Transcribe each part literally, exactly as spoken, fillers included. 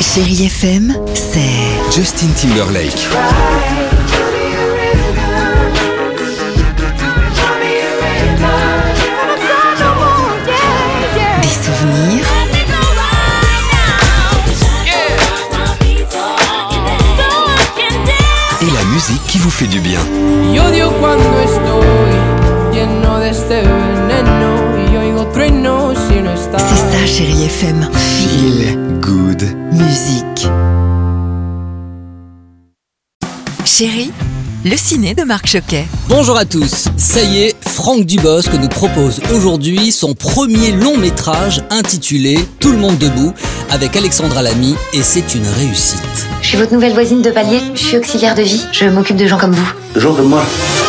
Chérie F M, c'est Justin Timberlake. Des souvenirs. Et la musique qui vous fait du bien. Y odio cuando estoy lleno de este veneno y oigo truenos si no estás. C'est ça, Chérie F M. Feel good. Musique. Chérie, le ciné de Marc Choquet. Bonjour à tous, ça y est, Franck Dubosc nous propose aujourd'hui son premier long métrage intitulé Tout le monde debout avec Alexandra Lamy et c'est une réussite. Je suis votre nouvelle voisine de palier, je suis auxiliaire de vie, je m'occupe de gens comme vous. De gens comme moi.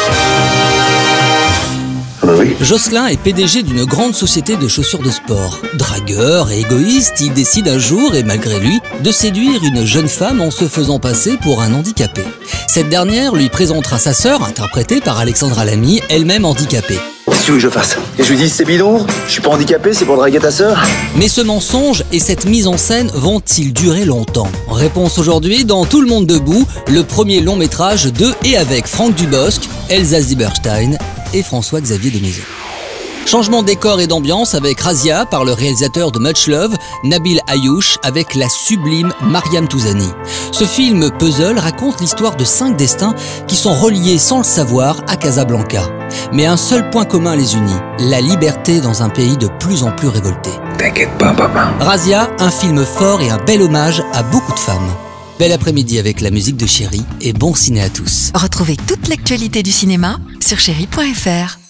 Ah bah oui. Jocelyn est P D G d'une grande société de chaussures de sport. Dragueur et égoïste, il décide un jour, et malgré lui, de séduire une jeune femme en se faisant passer pour un handicapé. Cette dernière lui présentera sa sœur, interprétée par Alexandra Lamy, elle-même handicapée. Qu'est-ce que tu veux que je fasse? Et je lui dis c'est bidon, je suis pas handicapé, c'est pour draguer ta sœur. Mais ce mensonge et cette mise en scène vont-ils durer longtemps? Réponse aujourd'hui dans Tout le monde debout, le premier long métrage de et avec Franck Dubosc, Elsa Zieberstein et François-Xavier de Maison. Changement de décor et d'ambiance avec Razia par le réalisateur de Much Love, Nabil Ayouch avec la sublime Mariam Touzani. Ce film puzzle raconte l'histoire de cinq destins qui sont reliés sans le savoir à Casablanca. Mais un seul point commun les unit, la liberté dans un pays de plus en plus révolté. T'inquiète pas, papa. Razia, un film fort et un bel hommage à beaucoup de femmes. Bel après-midi avec la musique de Chérie et bon ciné à tous. Retrouvez toute l'actualité du cinéma sur chérie point f r.